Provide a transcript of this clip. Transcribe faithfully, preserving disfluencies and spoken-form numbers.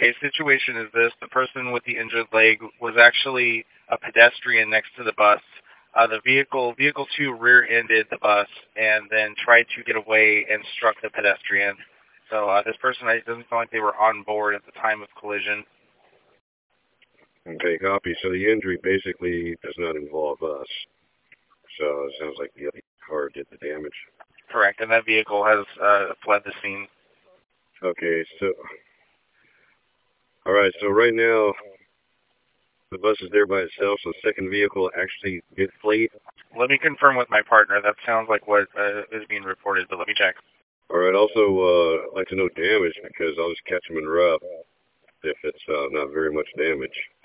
Okay, situation is this. The person with the injured leg was actually a pedestrian next to the bus. Uh, the vehicle, vehicle two rear-ended the bus and then tried to get away and struck the pedestrian. So uh, this person, it doesn't sound like they were on board at the time of collision. Okay, copy. So the injury basically does not involve us. So it sounds like the other car did the damage. Correct, and that vehicle has uh, fled the scene. Okay, so all right. So right now the bus is there by itself. So the second vehicle actually did flee. Let me confirm with my partner. That sounds like what uh, is being reported, but let me check. All right. Also, uh, I'd like to know damage because I'll just catch them in rough if it's uh, not very much damage.